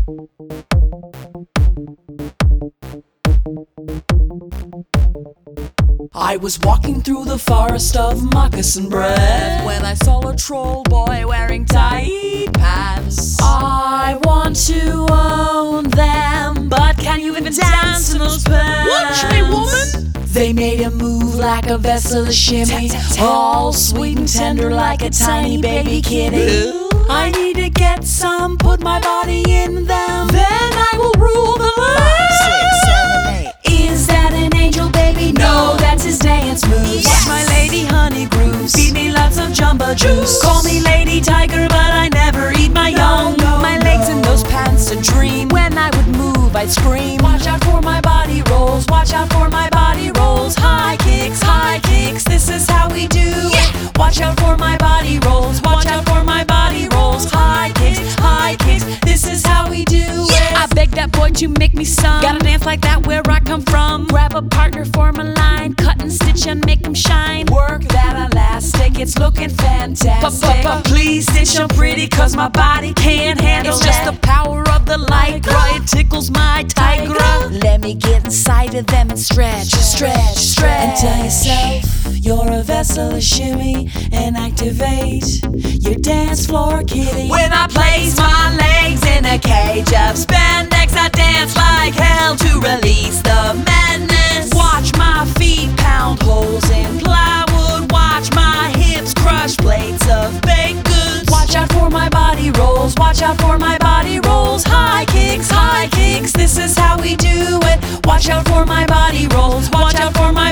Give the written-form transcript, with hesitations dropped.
I was walking through the forest of moccasin bread when I saw a troll boy wearing tight pants. I want to own them, but can you even dance in those pants? Watch me, woman! They made a move like a vessel of shimmy, all sweet and tender like a tiny baby kitty. I need to get some, put my body in them, then I will rule the land. 5, 6, 7, 8. Is that an angel, baby? No, that's his dance moves. Yes. Watch my lady honey grooves, feed me lots of jumbo juice. Call me Lady Tiger, but I never eat my young. My legs in those pants a dream. When I would move, I'd scream. Watch out for my body rolls. Watch out for my body rolls. High kicks. This is how we do. Yeah. Watch out for my body rolls. Watch out for my body rolls. High kicks. This is how we do. Yes. I begged that boy to make me some. Gotta dance like that where I come from. Grab a partner, form a line, cut and stitch and make them shine. Work that elastic, it's looking fantastic. Please stitch so pretty, cause my body can't handle It's that. just the power of the lycra, it tickles my tigra. Let me get inside of them and stretch. And tell yourself you're a vessel of shimmy and activate your dance floor kitty. When I place my legs in a cage of spandex, I dance like hell to release the madness. Watch my feet pound holes in plywood. Watch my hips crush plates of baked goods. Watch out for my body rolls. Watch out for my body rolls. High kicks. This is how we do it. Watch out for my body rolls. Watch out for my